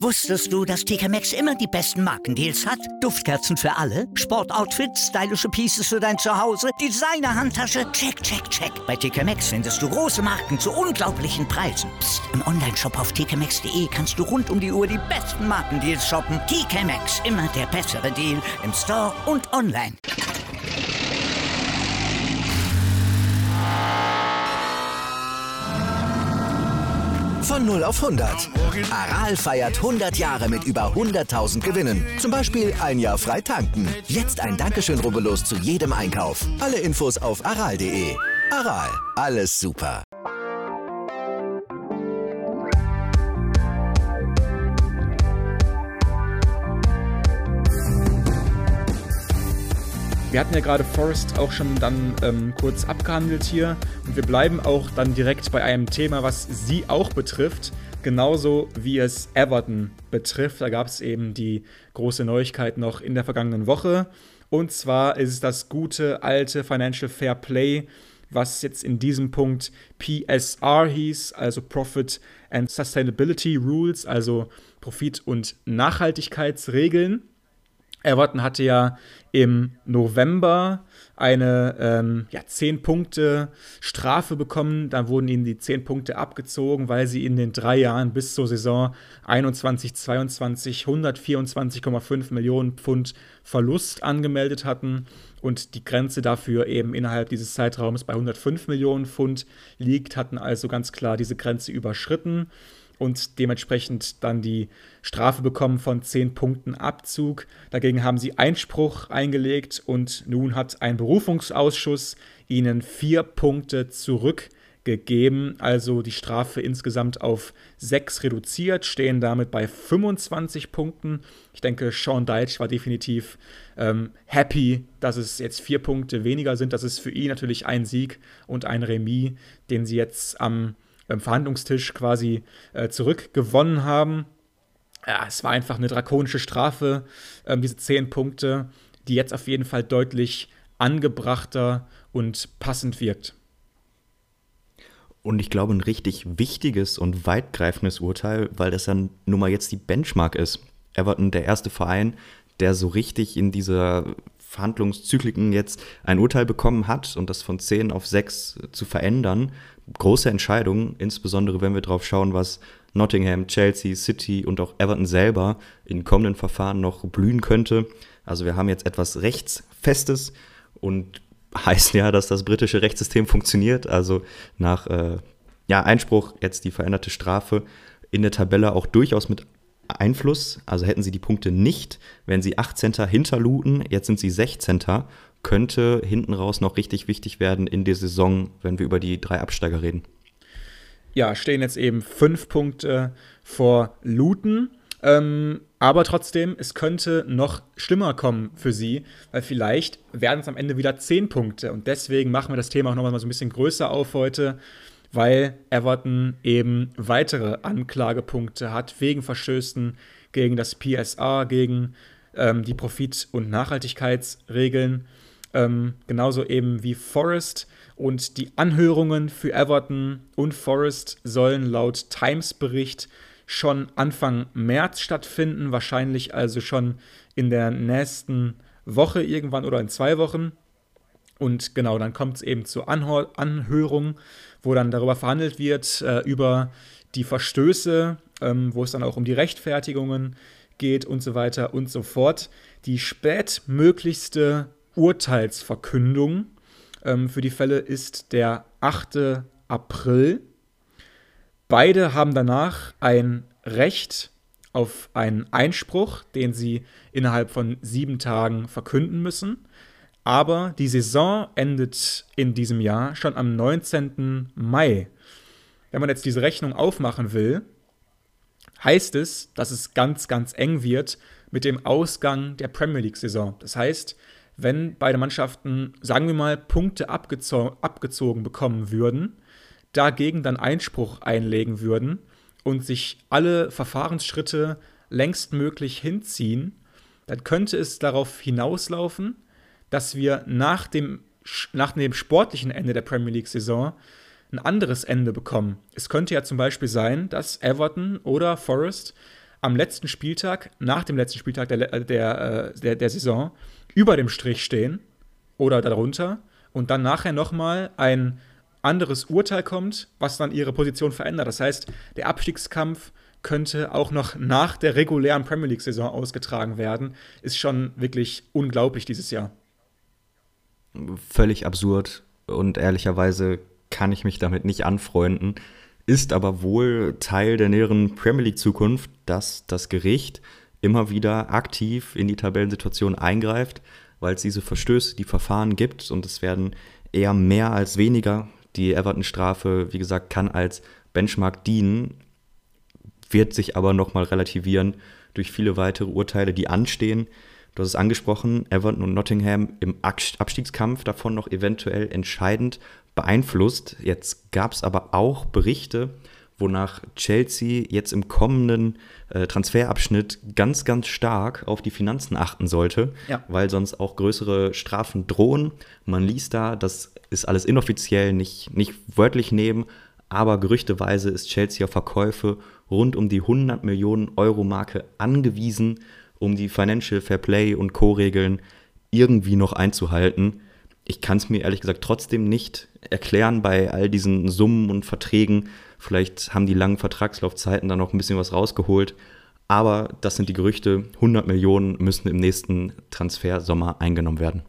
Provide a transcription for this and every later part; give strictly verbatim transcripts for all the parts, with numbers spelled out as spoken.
Wusstest du, dass T K Maxx immer die besten Markendeals hat? Duftkerzen für alle, Sportoutfits, stylische Pieces für dein Zuhause, Designer-Handtasche, check, check, check. Bei T K Maxx findest du große Marken zu unglaublichen Preisen. Psst. Im Onlineshop auf t k maxx punkt d e kannst du rund um die Uhr die besten Markendeals shoppen. T K Maxx, immer der bessere Deal im Store und online. Von null auf hundert. Aral feiert hundert Jahre mit über hunderttausend Gewinnen. Zum Beispiel ein Jahr frei tanken. Jetzt ein Dankeschön, rubbellos zu jedem Einkauf. Alle Infos auf aral punkt de. Aral, alles super. Wir hatten ja gerade Forest auch schon dann ähm, kurz abgehandelt hier und wir bleiben auch dann direkt bei einem Thema, was sie auch betrifft, genauso wie es Everton betrifft. Da gab es eben die große Neuigkeit noch in der vergangenen Woche und zwar ist es das gute alte Financial Fair Play, was jetzt in diesem Punkt P S R hieß, also Profit and Sustainability Rules, also Profit- und Nachhaltigkeitsregeln. Everton hatte ja im November eine ähm, ja, zehn Punkte Strafe bekommen. Dann wurden ihnen die zehn Punkte abgezogen, weil sie in den drei Jahren bis zur Saison einundzwanzig zweiundzwanzig hundertvierundzwanzig Komma fünf Millionen Pfund Verlust angemeldet hatten und die Grenze dafür eben innerhalb dieses Zeitraums bei hundertfünf Millionen Pfund liegt, hatten also ganz klar diese Grenze überschritten und dementsprechend dann die Strafe bekommen von zehn Punkten Abzug. Dagegen haben sie Einspruch eingelegt und nun hat ein Berufungsausschuss ihnen vier Punkte zurückgegeben, also die Strafe insgesamt auf sechs reduziert, stehen damit bei fünfundzwanzig Punkten. Ich denke, Sean Dyche war definitiv ähm, happy, dass es jetzt vier Punkte weniger sind. Das ist für ihn natürlich ein Sieg und ein Remis, den sie jetzt am beim Verhandlungstisch quasi äh, zurückgewonnen haben. Ja, es war einfach eine drakonische Strafe, ähm, diese zehn Punkte, die jetzt auf jeden Fall deutlich angebrachter und passend wirkt. Und ich glaube, ein richtig wichtiges und weitgreifendes Urteil, weil das dann nun mal jetzt die Benchmark ist. Everton, der erste Verein, der so richtig in dieser Verhandlungszykliken jetzt ein Urteil bekommen hat und das von zehn auf sechs zu verändern. Große Entscheidung, insbesondere wenn wir drauf schauen, was Nottingham, Chelsea, City und auch Everton selber in kommenden Verfahren noch blühen könnte. Also wir haben jetzt etwas Rechtsfestes und heißt ja, dass das britische Rechtssystem funktioniert. Also nach äh, ja, Einspruch jetzt die veränderte Strafe in der Tabelle auch durchaus mit Einfluss. Also hätten sie die Punkte nicht, wenn sie achtzehnter hinterluten, jetzt sind sie sechzehnter, könnte hinten raus noch richtig wichtig werden in der Saison, wenn wir über die drei Absteiger reden. Ja, stehen jetzt eben fünf Punkte vor Luton. Ähm, aber trotzdem, es könnte noch schlimmer kommen für sie, weil vielleicht werden es am Ende wieder zehn Punkte. Und deswegen machen wir das Thema auch nochmal so ein bisschen größer auf heute, weil Everton eben weitere Anklagepunkte hat wegen Verstößen gegen das P S R, gegen ähm, die Profit- und Nachhaltigkeitsregeln. Ähm, genauso eben wie Forest. Und die Anhörungen für Everton und Forest sollen laut Times-Bericht schon Anfang März stattfinden, wahrscheinlich also schon in der nächsten Woche irgendwann oder in zwei Wochen. Und genau, dann kommt es eben zur Anhör- Anhörung, wo dann darüber verhandelt wird, äh, über die Verstöße, ähm, wo es dann auch um die Rechtfertigungen geht und so weiter und so fort. Die spätmöglichste Urteilsverkündung ähm, für die Fälle ist der achte April. Beide haben danach ein Recht auf einen Einspruch, den sie innerhalb von sieben Tagen verkünden müssen. Aber die Saison endet in diesem Jahr schon am neunzehnten Mai. Wenn man jetzt diese Rechnung aufmachen will, heißt es, dass es ganz, ganz eng wird mit dem Ausgang der Premier League-Saison. Das heißt, wenn beide Mannschaften, sagen wir mal, Punkte abgezo- abgezogen bekommen würden, dagegen dann Einspruch einlegen würden und sich alle Verfahrensschritte längstmöglich hinziehen, dann könnte es darauf hinauslaufen, dass wir nach dem, nach dem sportlichen Ende der Premier League-Saison ein anderes Ende bekommen. Es könnte ja zum Beispiel sein, dass Everton oder Forest am letzten Spieltag, nach dem letzten Spieltag der, der, der, der Saison, über dem Strich stehen oder darunter und dann nachher nochmal ein anderes Urteil kommt, was dann ihre Position verändert. Das heißt, der Abstiegskampf könnte auch noch nach der regulären Premier League-Saison ausgetragen werden. Ist schon wirklich unglaublich dieses Jahr. Völlig absurd und ehrlicherweise kann ich mich damit nicht anfreunden. Ist aber wohl Teil der näheren Premier League-Zukunft, dass das Gericht immer wieder aktiv in die Tabellensituation eingreift, weil es diese Verstöße, die Verfahren gibt und es werden eher mehr als weniger. Die Everton-Strafe, wie gesagt, kann als Benchmark dienen, wird sich aber nochmal relativieren durch viele weitere Urteile, die anstehen. Du hast es angesprochen, Everton und Nottingham im Abstiegskampf davon noch eventuell entscheidend beeinflusst. Jetzt gab es aber auch Berichte, wonach Chelsea jetzt im kommenden äh, Transferabschnitt ganz, ganz stark auf die Finanzen achten sollte, ja. weil sonst auch größere Strafen drohen. Man liest da, das ist alles inoffiziell, nicht, nicht wörtlich nehmen, aber gerüchteweise ist Chelsea auf Verkäufe rund um die hundert Millionen Euro Marke angewiesen, um die Financial Fair Play und Co-Regeln irgendwie noch einzuhalten. Ich kann es mir ehrlich gesagt trotzdem nicht erklären bei all diesen Summen und Verträgen. Vielleicht haben die langen Vertragslaufzeiten da noch ein bisschen was rausgeholt. Aber das sind die Gerüchte. hundert Millionen müssen im nächsten Transfersommer eingenommen werden.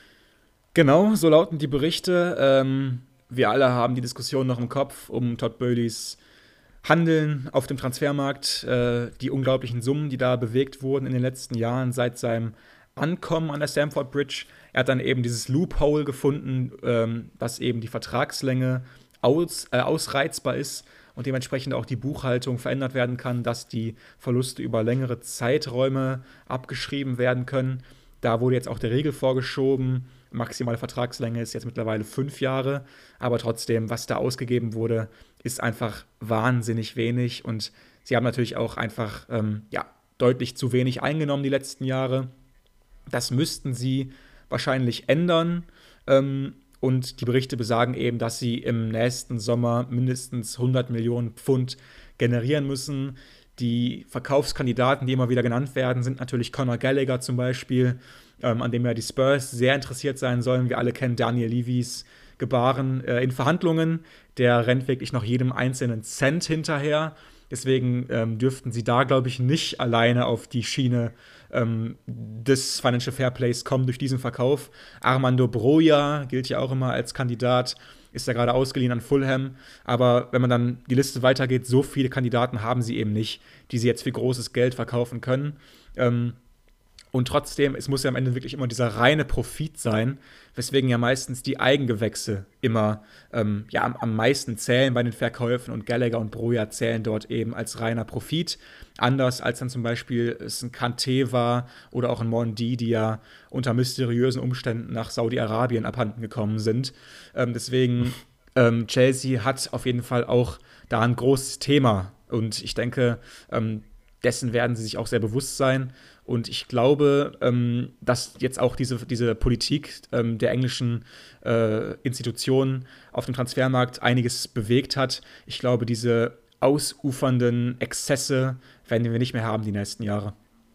Genau, so lauten die Berichte. Ähm, wir alle haben die Diskussion noch im Kopf um Todd Bowleys Handeln auf dem Transfermarkt. Äh, die unglaublichen Summen, die da bewegt wurden in den letzten Jahren seit seinem Ankommen an der Stamford Bridge. Er hat dann eben dieses Loophole gefunden, ähm, dass eben die Vertragslänge aus, äh, ausreizbar ist und dementsprechend auch die Buchhaltung verändert werden kann, dass die Verluste über längere Zeiträume abgeschrieben werden können. Da wurde jetzt auch der Regel vorgeschoben. Maximale Vertragslänge ist jetzt mittlerweile fünf Jahre. Aber trotzdem, was da ausgegeben wurde, ist einfach wahnsinnig wenig. Und sie haben natürlich auch einfach ähm, ja, deutlich zu wenig eingenommen die letzten Jahre. Das müssten sie wahrscheinlich ändern. Ähm, und die Berichte besagen eben, dass sie im nächsten Sommer mindestens hundert Millionen Pfund generieren müssen. Die Verkaufskandidaten, die immer wieder genannt werden, sind natürlich Conor Gallagher zum Beispiel, ähm, an dem ja die Spurs sehr interessiert sein sollen. Wir alle kennen Daniel Levys Gebaren äh, in Verhandlungen. Der rennt wirklich noch jedem einzelnen Cent hinterher. Deswegen ähm, dürften sie da, glaube ich, nicht alleine auf die Schiene ähm, des Financial Fairplays kommen durch diesen Verkauf. Armando Broja gilt ja auch immer als Kandidat, ist ja gerade ausgeliehen an Fulham. Aber wenn man dann die Liste weitergeht, so viele Kandidaten haben sie eben nicht, die sie jetzt für großes Geld verkaufen können. Ähm, Und trotzdem, es muss ja am Ende wirklich immer dieser reine Profit sein, weswegen ja meistens die Eigengewächse immer ähm, ja, am, am meisten zählen bei den Verkäufen und Gallagher und Broja zählen dort eben als reiner Profit. Anders als dann zum Beispiel es ein Kanté war oder auch ein Mondi, die ja unter mysteriösen Umständen nach Saudi-Arabien abhanden gekommen sind. Ähm, deswegen, ähm, Chelsea hat auf jeden Fall auch da ein großes Thema und ich denke, ähm, dessen werden sie sich auch sehr bewusst sein. Und ich glaube, ähm, dass jetzt auch diese, diese Politik ähm, der englischen äh, Institutionen auf dem Transfermarkt einiges bewegt hat. Ich glaube, diese ausufernden Exzesse werden wir nicht mehr haben die nächsten Jahre.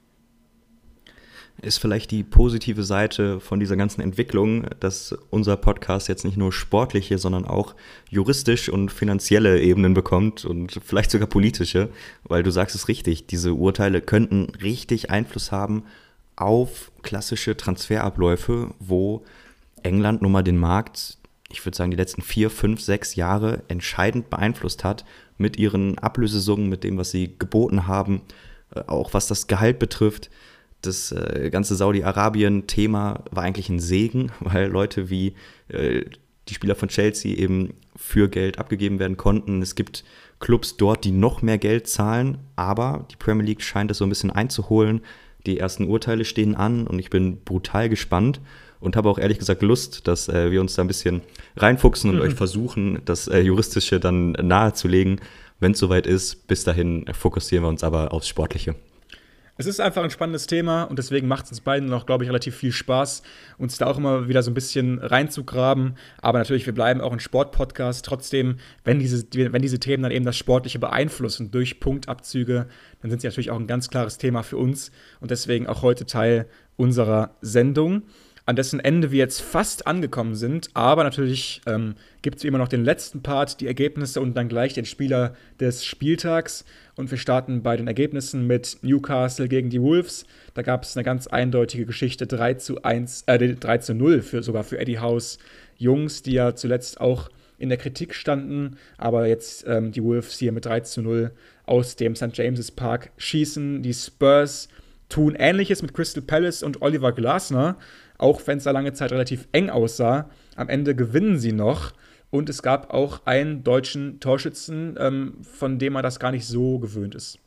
Ist vielleicht die positive Seite von dieser ganzen Entwicklung, dass unser Podcast jetzt nicht nur sportliche, sondern auch juristisch und finanzielle Ebenen bekommt und vielleicht sogar politische, weil du sagst es richtig, diese Urteile könnten richtig Einfluss haben auf klassische Transferabläufe, wo England nun mal den Markt, ich würde sagen die letzten vier, fünf, sechs Jahre entscheidend beeinflusst hat mit ihren Ablösesummen, mit dem, was sie geboten haben, auch was das Gehalt betrifft. Das äh, ganze Saudi-Arabien-Thema war eigentlich ein Segen, weil Leute wie äh, die Spieler von Chelsea eben für Geld abgegeben werden konnten. Es gibt Clubs dort, die noch mehr Geld zahlen, aber die Premier League scheint es so ein bisschen einzuholen. Die ersten Urteile stehen an und ich bin brutal gespannt und habe auch ehrlich gesagt Lust, dass äh, wir uns da ein bisschen reinfuchsen und mhm. euch versuchen, das äh, Juristische dann nahezulegen, wenn es soweit ist. Bis dahin fokussieren wir uns aber aufs Sportliche. Es ist einfach ein spannendes Thema und deswegen macht es uns beiden noch, glaube ich, relativ viel Spaß, uns da auch immer wieder so ein bisschen reinzugraben. Aber natürlich, wir bleiben auch ein Sportpodcast. Trotzdem, wenn diese, wenn diese Themen dann eben das Sportliche beeinflussen durch Punktabzüge, dann sind sie natürlich auch ein ganz klares Thema für uns und deswegen auch heute Teil unserer Sendung, an dessen Ende wir jetzt fast angekommen sind. Aber natürlich ähm, gibt es wie immer noch den letzten Part, die Ergebnisse und dann gleich den Spieler des Spieltags. Und wir starten bei den Ergebnissen mit Newcastle gegen die Wolves. Da gab es eine ganz eindeutige Geschichte, drei zu eins, äh, drei zu null für, sogar für Eddie Howe's Jungs, die ja zuletzt auch in der Kritik standen. Aber jetzt ähm, die Wolves hier mit drei zu null aus dem Sankt James's Park schießen. Die Spurs tun Ähnliches mit Crystal Palace und Oliver Glasner. Auch wenn es da lange Zeit relativ eng aussah, am Ende gewinnen sie noch. Und es gab auch einen deutschen Torschützen, ähm, von dem man das gar nicht so gewöhnt ist.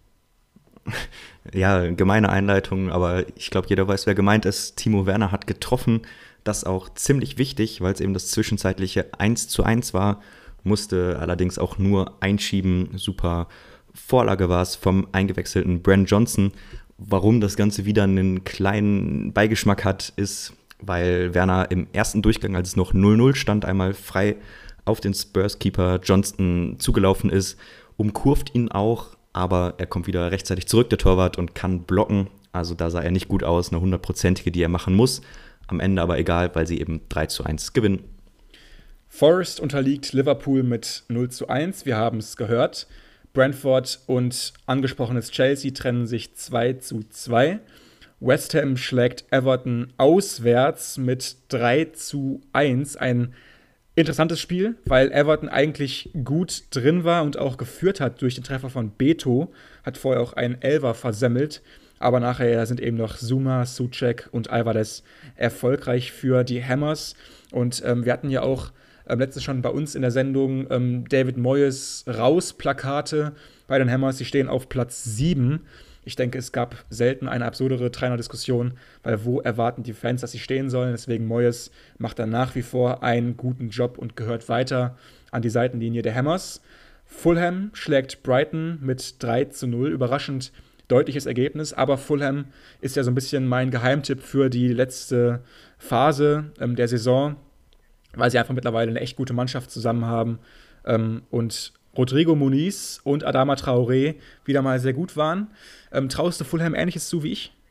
Ja, gemeine Einleitung, aber ich glaube, jeder weiß, wer gemeint ist. Timo Werner hat getroffen. Das auch ziemlich wichtig, weil es eben das zwischenzeitliche eins zu eins war. Musste allerdings auch nur einschieben. Super Vorlage war es vom eingewechselten Brent Johnson. Warum das Ganze wieder einen kleinen Beigeschmack hat, ist, weil Werner im ersten Durchgang, als es noch null null stand, einmal frei auf den Spurs-Keeper Johnston zugelaufen ist, umkurvt ihn auch, aber er kommt wieder rechtzeitig zurück, der Torwart, und kann blocken. Also da sah er nicht gut aus, eine hundertprozentige, die er machen muss. Am Ende aber egal, weil sie eben drei zu eins gewinnen. Forest unterliegt Liverpool mit null zu eins, wir haben es gehört. Brentford und angesprochenes Chelsea trennen sich zwei zu zwei. West Ham schlägt Everton auswärts mit drei zu eins. Ein interessantes Spiel, weil Everton eigentlich gut drin war und auch geführt hat durch den Treffer von Beto. Hat vorher auch einen Elfer versemmelt. Aber nachher sind eben noch Zuma, Souček und Alvarez erfolgreich für die Hammers. Und ähm, wir hatten ja auch ähm, letztens schon bei uns in der Sendung ähm, David Moyes Raus-Plakate bei den Hammers. Sie stehen auf Platz sieben. Ich denke, es gab selten eine absurdere Trainerdiskussion, weil wo erwarten die Fans, dass sie stehen sollen? Deswegen Moyes macht dann nach wie vor einen guten Job und gehört weiter an die Seitenlinie der Hammers. Fulham schlägt Brighton mit drei zu null. Überraschend deutliches Ergebnis, aber Fulham ist ja so ein bisschen mein Geheimtipp für die letzte Phase ähm, der Saison, weil sie einfach mittlerweile eine echt gute Mannschaft zusammen haben ähm, und Rodrigo Muniz und Adama Traoré wieder mal sehr gut waren. Ähm, traust du Fulham Ähnliches zu wie ich?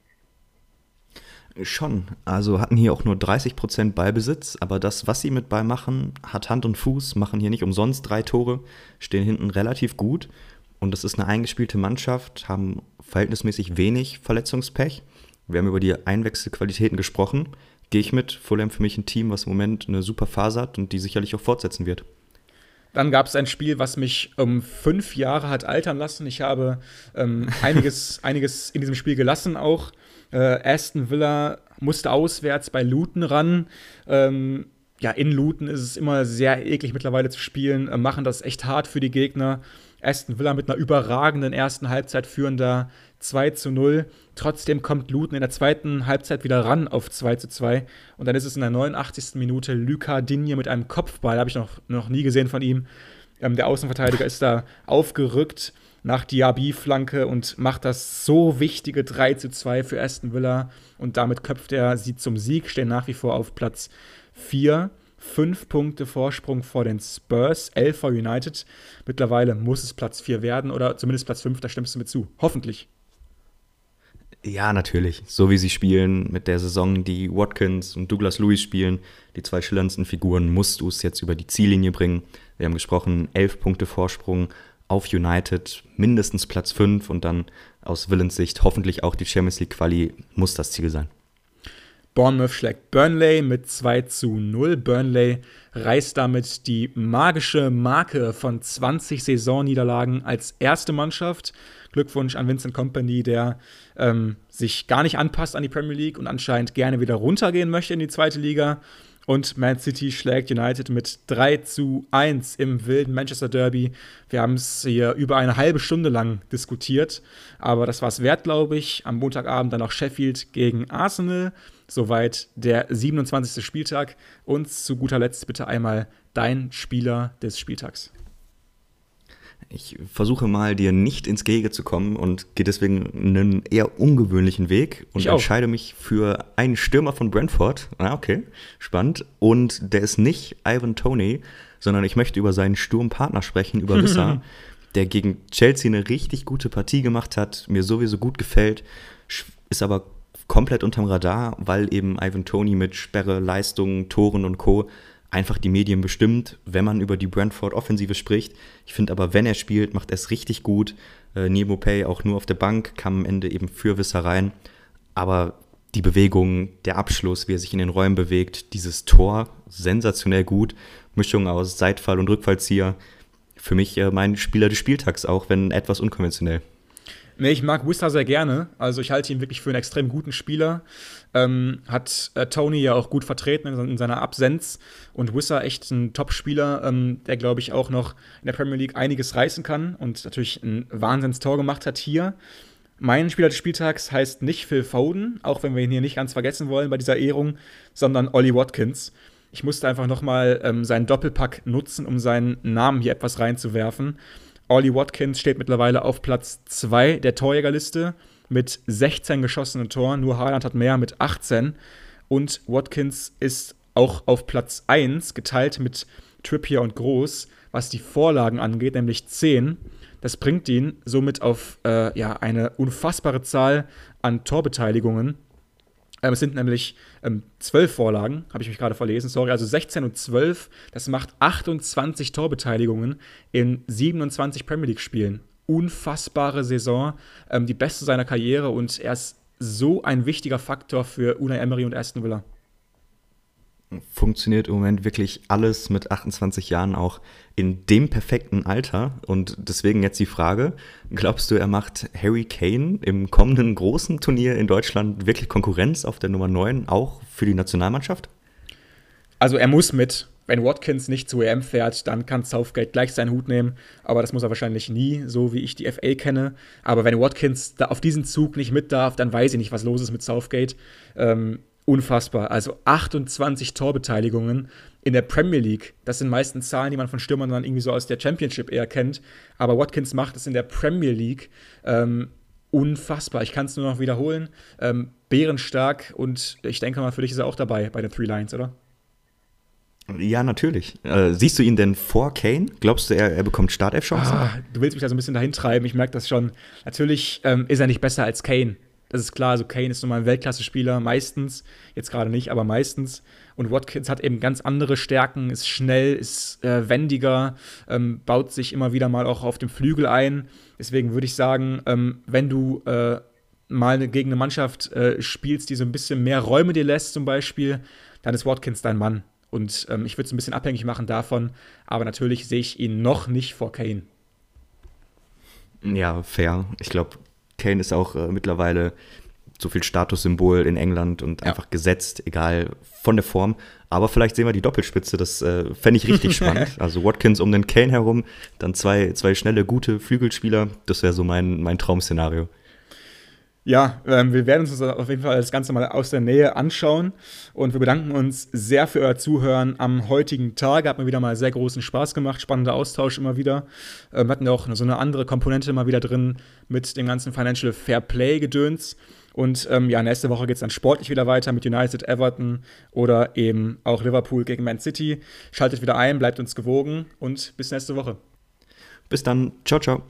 Schon. Also hatten hier auch nur dreißig Prozent Ballbesitz, aber das, was sie mit Ball machen, hat Hand und Fuß, machen hier nicht umsonst drei Tore, stehen hinten relativ gut und das ist eine eingespielte Mannschaft, haben verhältnismäßig wenig Verletzungspech. Wir haben über die Einwechselqualitäten gesprochen. Gehe ich mit. Fulham für mich ein Team, was im Moment eine super Phase hat und die sicherlich auch fortsetzen wird. Dann gab es ein Spiel, was mich um fünf Jahre hat altern lassen. Ich habe ähm, einiges, einiges in diesem Spiel gelassen auch. Äh, Aston Villa musste auswärts bei Luton ran. Ähm, ja, in Luton ist es immer sehr eklig mittlerweile zu spielen, äh, machen das echt hart für die Gegner. Aston Villa mit einer überragenden ersten Halbzeit führen da zwei zu null. Trotzdem kommt Luton in der zweiten Halbzeit wieder ran auf zwei zu zwei. Und dann ist es in der neunundachtzigsten Minute Lucas Digne mit einem Kopfball, habe ich noch, noch nie gesehen von ihm. Ähm, der Außenverteidiger ist da aufgerückt nach Diaby-Flanke und macht das so wichtige drei zu zwei für Aston Villa. Und damit köpft er sie zum Sieg, stehen nach wie vor auf Platz vier. Fünf Punkte Vorsprung vor den Spurs, elf vor United. Mittlerweile muss es Platz vier werden oder zumindest Platz fünf, da stimmst du mir zu. Hoffentlich. Ja, natürlich. So wie sie spielen mit der Saison, die Watkins und Douglas Luiz spielen, die zwei schillerndsten Figuren, musst du es jetzt über die Ziellinie bringen. Wir haben gesprochen, elf Punkte Vorsprung auf United, mindestens Platz fünf und dann aus Willens Sicht hoffentlich auch die Champions League Quali muss das Ziel sein. Bournemouth schlägt Burnley mit zwei zu null. Burnley reißt damit die magische Marke von zwanzig Saisonniederlagen als erste Mannschaft. Glückwunsch an Vincent Kompany, der ähm, sich gar nicht anpasst an die Premier League und anscheinend gerne wieder runtergehen möchte in die zweite Liga. Und Man City schlägt United mit drei zu eins im wilden Manchester Derby. Wir haben es hier über eine halbe Stunde lang diskutiert, aber das war es wert, glaube ich. Am Montagabend dann noch Sheffield gegen Arsenal. Soweit der siebenundzwanzigste Spieltag. Und zu guter Letzt bitte einmal dein Spieler des Spieltags. Ich versuche mal, dir nicht ins Gehege zu kommen und gehe deswegen einen eher ungewöhnlichen Weg und entscheide mich für einen Stürmer von Brentford. Ah, okay, spannend. Und der ist nicht Ivan Toney, sondern ich möchte über seinen Sturmpartner sprechen, über Wissa, der gegen Chelsea eine richtig gute Partie gemacht hat, mir sowieso gut gefällt, ist aber komplett unterm Radar, weil eben Ivan Toney mit Sperre, Leistungen, Toren und Co. einfach die Medien bestimmt, wenn man über die Brentford-Offensive spricht. Ich finde aber, wenn er spielt, macht er es richtig gut. Äh, Nemo Pay auch nur auf der Bank, kam am Ende eben für Wissa rein. Aber die Bewegung, der Abschluss, wie er sich in den Räumen bewegt, dieses Tor, sensationell gut. Mischung aus Seitfall und Rückfallzieher. Für mich äh, mein Spieler des Spieltags, auch wenn etwas unkonventionell. Nee, ich mag Wissa sehr gerne. Also ich halte ihn wirklich für einen extrem guten Spieler. Ähm, hat äh, Toney ja auch gut vertreten in, in seiner Absenz. Und Wissa echt ein Top-Spieler, ähm, der, glaube ich, auch noch in der Premier League einiges reißen kann und natürlich ein Wahnsinnstor gemacht hat hier. Mein Spieler des Spieltags heißt nicht Phil Foden, auch wenn wir ihn hier nicht ganz vergessen wollen bei dieser Ehrung, sondern Ollie Watkins. Ich musste einfach nochmal ähm, seinen Doppelpack nutzen, um seinen Namen hier etwas reinzuwerfen. Ollie Watkins steht mittlerweile auf Platz zwei der Torjägerliste mit sechzehn geschossenen Toren. Nur Haaland hat mehr mit achtzehn. Und Watkins ist auch auf Platz eins, geteilt mit Trippier und Groß, was die Vorlagen angeht, nämlich zehn. Das bringt ihn somit auf äh, ja, eine unfassbare Zahl an Torbeteiligungen. Ähm, es sind nämlich ähm, zwölf Vorlagen, habe ich mich gerade verlesen, sorry, also sechzehn und zwölf, das macht achtundzwanzig Torbeteiligungen in siebenundzwanzig Premier League-Spielen. Unfassbare Saison, ähm, die beste seiner Karriere und er ist so ein wichtiger Faktor für Unai Emery und Aston Villa. Funktioniert im Moment wirklich alles mit achtundzwanzig Jahren auch in dem perfekten Alter. Und deswegen jetzt die Frage, glaubst du, er macht Harry Kane im kommenden großen Turnier in Deutschland wirklich Konkurrenz auf der Nummer neun, auch für die Nationalmannschaft? Also er muss mit. Wenn Watkins nicht zur E M fährt, dann kann Southgate gleich seinen Hut nehmen. Aber das muss er wahrscheinlich nie, so wie ich die F A kenne. Aber wenn Watkins da auf diesen Zug nicht mit darf, dann weiß ich nicht, was los ist mit Southgate. Ähm, Unfassbar. Also achtundzwanzig Torbeteiligungen in der Premier League. Das sind meistens Zahlen, die man von Stürmern dann irgendwie so aus der Championship eher kennt. Aber Watkins macht es in der Premier League ähm, unfassbar. Ich kann es nur noch wiederholen. Ähm, bärenstark und ich denke mal, für dich ist er auch dabei bei den Three Lions, oder? Ja, natürlich. Äh, siehst du ihn denn vor Kane? Glaubst du, er, er bekommt Startelf-Chancen? Ah, du willst mich da so ein bisschen dahin treiben. Ich merke das schon. Natürlich ähm, ist er nicht besser als Kane. Das ist klar, also Kane ist nun mal ein Weltklasse-Spieler, meistens, jetzt gerade nicht, aber meistens. Und Watkins hat eben ganz andere Stärken, ist schnell, ist äh, wendiger, ähm, baut sich immer wieder mal auch auf dem Flügel ein. Deswegen würde ich sagen, ähm, wenn du äh, mal eine, gegen eine Mannschaft äh, spielst, die so ein bisschen mehr Räume dir lässt zum Beispiel, dann ist Watkins dein Mann. Und ähm, ich würde es ein bisschen abhängig machen davon, aber natürlich sehe ich ihn noch nicht vor Kane. Ja, fair. Ich glaube, Kane ist auch äh, mittlerweile so viel Statussymbol in England und ja. einfach gesetzt, egal von der Form. Aber vielleicht sehen wir die Doppelspitze, das äh, fände ich richtig spannend. Also Watkins um den Kane herum, dann zwei, zwei schnelle, gute Flügelspieler. Das wäre so mein, mein Traum-Szenario. Ja, ähm, wir werden uns auf jeden Fall das Ganze mal aus der Nähe anschauen und wir bedanken uns sehr für euer Zuhören am heutigen Tag. Hat mir wieder mal sehr großen Spaß gemacht, spannender Austausch immer wieder. Ähm, wir hatten ja auch so eine andere Komponente mal wieder drin mit dem ganzen Financial Fair Play-Gedöns. Und ähm, ja, nächste Woche geht es dann sportlich wieder weiter mit United, Everton oder eben auch Liverpool gegen Man City. Schaltet wieder ein, bleibt uns gewogen und bis nächste Woche. Bis dann, ciao, ciao.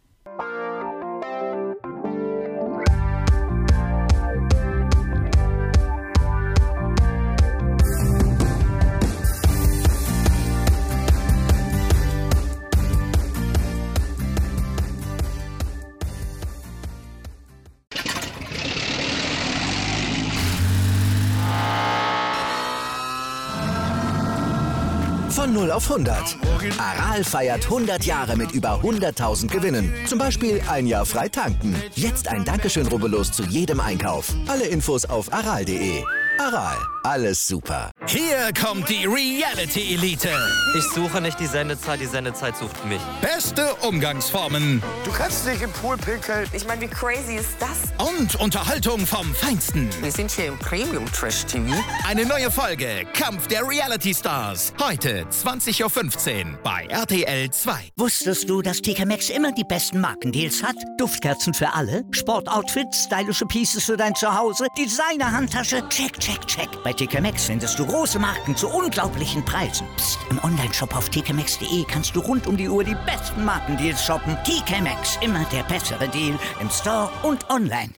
Von null auf hundert. Aral feiert hundert Jahre mit über hunderttausend Gewinnen. Zum Beispiel ein Jahr frei tanken. Jetzt ein Dankeschön, rubbellos zu jedem Einkauf. Alle Infos auf aral punkt de. Aral, alles super. Hier kommt die Reality Elite. Ich suche nicht die Sendezeit, die Sendezeit sucht mich. Beste Umgangsformen. Du kannst nicht im Pool pinkeln. Ich meine, wie crazy ist das? Und Unterhaltung vom Feinsten. Wir sind hier im Premium-Trash-T V. Eine neue Folge Kampf der Reality Stars. Heute zwanzig Uhr fünfzehn bei R T L zwei. Wusstest du, dass T K Maxx immer die besten Markendeals hat? Duftkerzen für alle, Sportoutfits, stylische Pieces für dein Zuhause, Designer-Handtasche, check, check, check. Bei T K Maxx findest du große Marken zu unglaublichen Preisen. Psst. Im Onlineshop auf t k maxx punkt de kannst du rund um die Uhr die besten Markendeals shoppen. T K Maxx, immer der bessere Deal im Store und online.